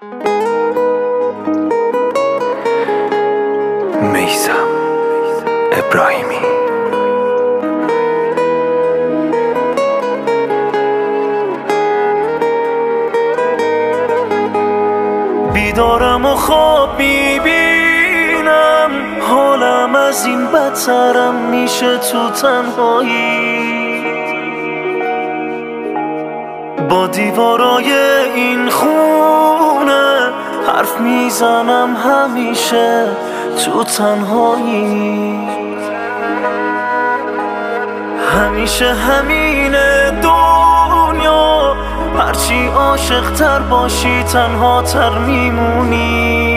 میثم ابراهیمی. بیدارم و خواب میبینم، حالم از این بدترم میشه تو تنهایی. با دیوارای این خونه حرف میزنم همیشه تو تنهایی. همیشه همینه دنیا، هرچی عاشق تر باشی تنها تر میمونی.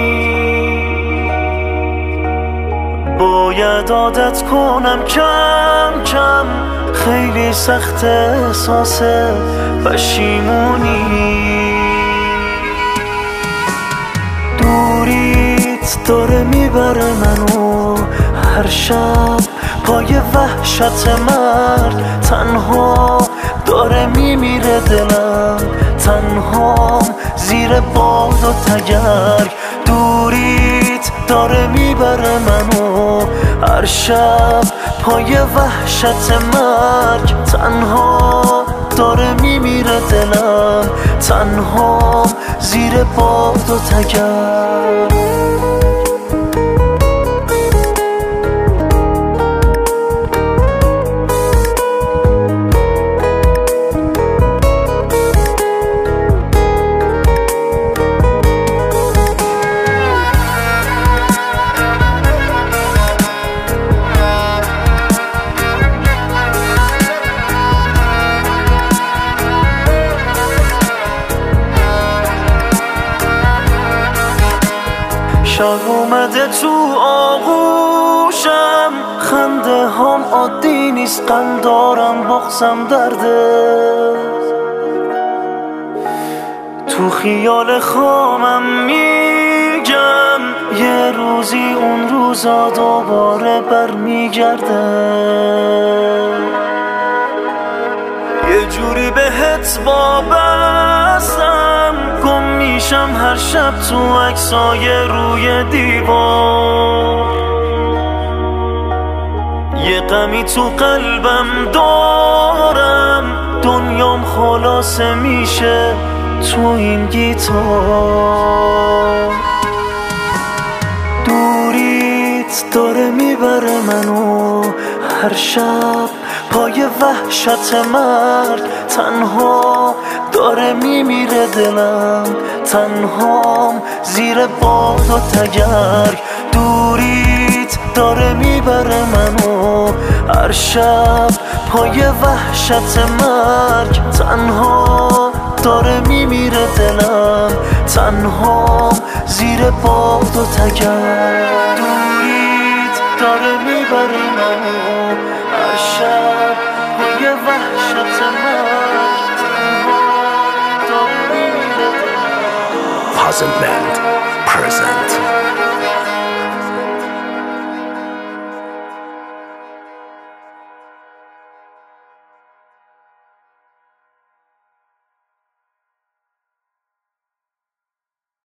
باید عادت کنم کم کم، خیلی سخت احساس پشیمونی. دوریت داره میبره منو هر شب پای وحشت مرگ. تنها داره میمیره دلم، تنهام زیر باد و تگرگ. دوریت داره میبره منو هر شب پای وحشت مرگ. تنها داره میمیره دلم، تنهام زیر باد و تگرگ. شب اومده تو آغوشم، خنده هم عادی نیست، غم دارم بغزم درده. تو خیال خامم میگم یه روزی اون روزا دوباره برمیگرده. یه جوری بهت وابستم، گم میشم هر شب تو عکسای روی دیوار. یه غمی تو قلبم دارم، دنیام خلاصه میشه تو این گیتار. دوریت داره میبره منو هر شب پای وحشت مرگ. تنها داره میمیره دلم، تنهام زیر باد و تگرگ. دوریت داره میبره منو هر شب پای وحشت مرگ. تنها داره میمیره دلم، تنهام زیر باد و تگرگ. دوریت داره میبره منو هر شب پای وحشت مرگ. تنها داره میمیره دلم. Puzzle Band present.